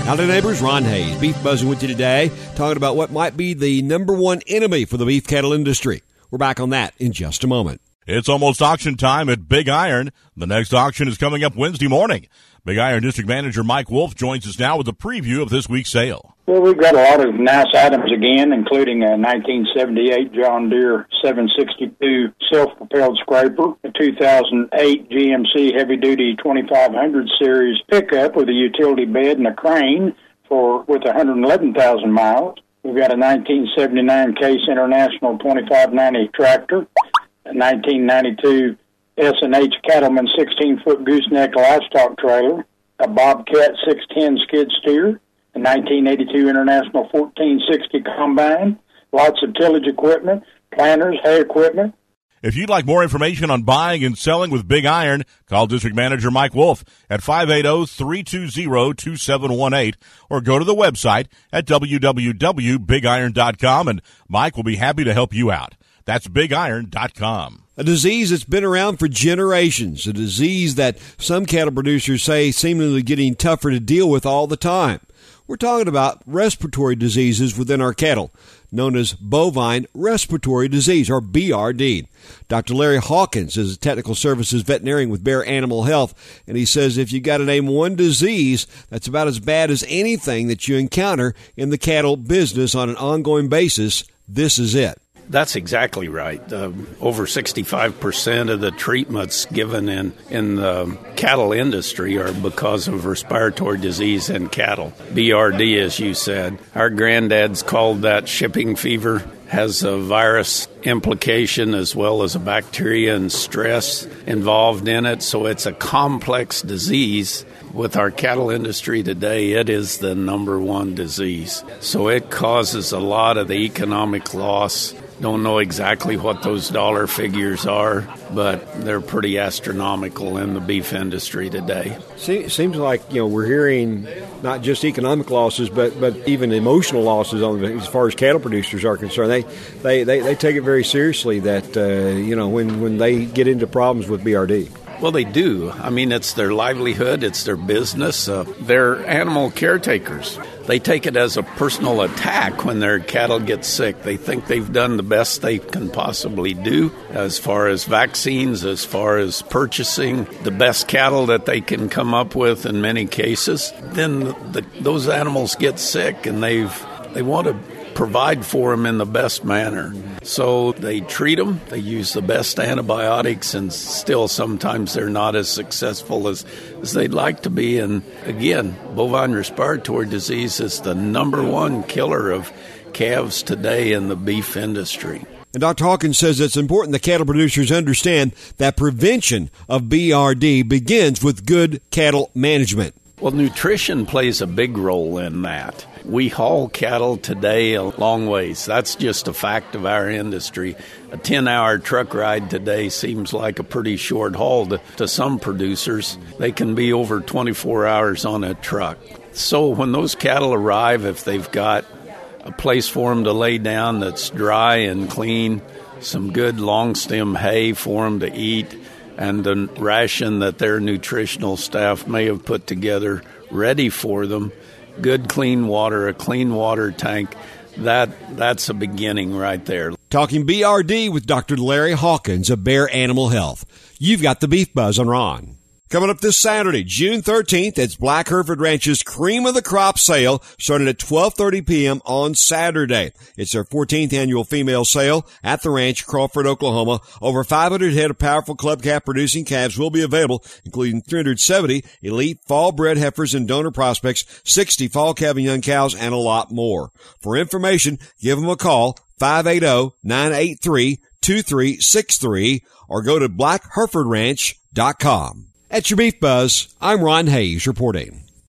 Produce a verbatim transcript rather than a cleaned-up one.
Howdy neighbors, Ron Hayes, Beef Buzzing with you today, talking about what might be the number one enemy for the beef cattle industry. We're back on that in just a moment. It's almost auction time at Big Iron. The next auction is coming up Wednesday morning. Big Iron District Manager Mike Wolf joins us now with a preview of this week's sale. Well, we've got a lot of nice items again, including a nineteen seventy-eight John Deere seven sixty-two self-propelled scraper, a two thousand eight G M C heavy-duty twenty-five hundred series pickup with a utility bed and a crane for with one hundred eleven thousand miles. We've got a nineteen seventy-nine Case International twenty-five ninety tractor, a nineteen ninety-two S and H Cattleman sixteen-foot gooseneck livestock trailer, a Bobcat six ten skid steer, a nineteen eighty-two International fourteen sixty combine, lots of tillage equipment, planters, hay equipment. If you'd like more information on buying and selling with Big Iron, call District Manager Mike Wolf at five eight zero, three two zero, two seven one eight or go to the website at w w w dot big iron dot com, and Mike will be happy to help you out. That's big iron dot com. A disease that's been around for generations, a disease that some cattle producers say seemingly getting tougher to deal with all the time. We're talking about respiratory diseases within our cattle, known as bovine respiratory disease, or B R D. Doctor Larry Hawkins is a technical services veterinarian with Bear Animal Health, and he says if you got to name one disease that's about as bad as anything that you encounter in the cattle business on an ongoing basis, this is it. That's exactly right. Uh, over sixty-five percent of the treatments given in, in the cattle industry are because of respiratory disease in cattle. B R D, as you said. Our granddads called that shipping fever. Has a virus implication as well as a bacteria and stress involved in it. So it's a complex disease. With our cattle industry today, it is the number one disease. So it causes a lot of the economic loss. Don't know exactly what those dollar figures are, but they're pretty astronomical in the beef industry today. See, seems like, you know, we're hearing not just economic losses, but, but even emotional losses on the, as far as cattle producers are concerned. They they, they, they take it very seriously that, uh, you know, when, when they get into problems with B R D. Well, they do. I mean, it's their livelihood, it's their business. Uh, they're animal caretakers. They take it as a personal attack when their cattle get sick. They think they've done the best they can possibly do as far as vaccines, as far as purchasing the best cattle that they can come up with in many cases. Then the, those animals get sick, and they've they want to provide for them in the best manner. So they treat them, they use the best antibiotics, and still sometimes they're not as successful as, as they'd like to be. And again, bovine respiratory disease is the number one killer of calves today in the beef industry. And Doctor Hawkins says it's important that cattle producers understand that prevention of B R D begins with good cattle management. Well, nutrition plays a big role in that. We haul cattle today a long ways. That's just a fact of our industry. A ten-hour truck ride today seems like a pretty short haul to, to some producers. They can be over twenty-four hours on a truck. So when those cattle arrive, if they've got a place for them to lay down that's dry and clean, some good long-stem hay for them to eat, and the ration that their nutritional staff may have put together ready for them, good clean water, a clean water tank, that that's a beginning right there. Talking B R D with Doctor Larry Hawkins of Bear Animal Health. You've got the Beef Buzz on Ron. Coming up this Saturday, June thirteenth, it's Black Hereford Ranch's Cream of the Crop sale, starting at twelve thirty p.m. on Saturday. It's their fourteenth annual female sale at the ranch, Crawford, Oklahoma. Over five hundred head of powerful club calf producing calves will be available, including three hundred seventy elite fall bred heifers and donor prospects, sixty fall calving young cows, and a lot more. For information, give them a call, five eight zero, nine eight three, two three six three, or go to black hereford ranch dot com. At your Beef Buzz, I'm Ron Hayes reporting.